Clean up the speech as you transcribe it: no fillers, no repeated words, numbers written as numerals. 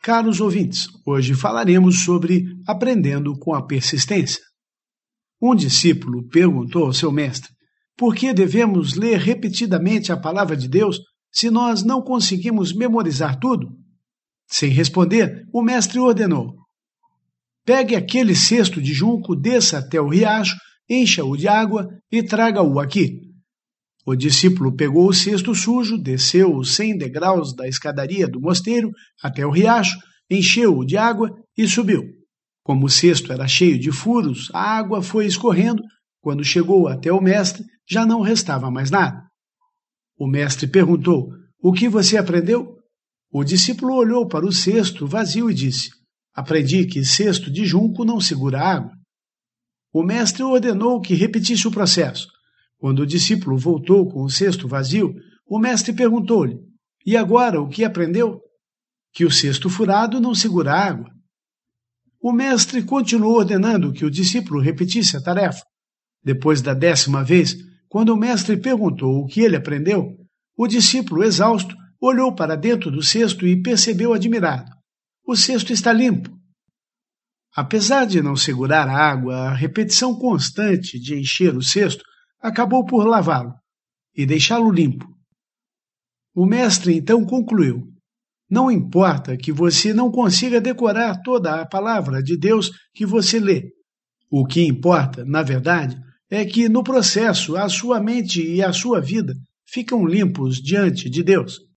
Caros ouvintes, hoje falaremos sobre aprendendo com a persistência. Um discípulo perguntou ao seu mestre: por que devemos ler repetidamente a palavra de Deus se nós não conseguimos memorizar tudo? Sem responder, o mestre ordenou: pegue aquele cesto de junco, desça até o riacho, encha-o de água e traga-o aqui. O discípulo pegou o cesto sujo, desceu os 100 degraus da escadaria do mosteiro até o riacho, encheu-o de água e subiu. Como o cesto era cheio de furos, a água foi escorrendo. Quando chegou até o mestre, já não restava mais nada. O mestre perguntou: o que você aprendeu? O discípulo olhou para o cesto vazio e disse: aprendi que cesto de junco não segura água. O mestre ordenou que repetisse o processo. Quando o discípulo voltou com o cesto vazio, o mestre perguntou-lhe: e agora o que aprendeu? Que o cesto furado não segura água. O mestre continuou ordenando que o discípulo repetisse a tarefa. Depois da 10ª vez, quando o mestre perguntou o que ele aprendeu, o discípulo, exausto, olhou para dentro do cesto e percebeu admirado: o cesto está limpo. Apesar de não segurar a água, a repetição constante de encher o cesto acabou por lavá-lo e deixá-lo limpo. O mestre então concluiu: não importa que você não consiga decorar toda a palavra de Deus que você lê. O que importa, na verdade, é que no processo a sua mente e a sua vida ficam limpos diante de Deus.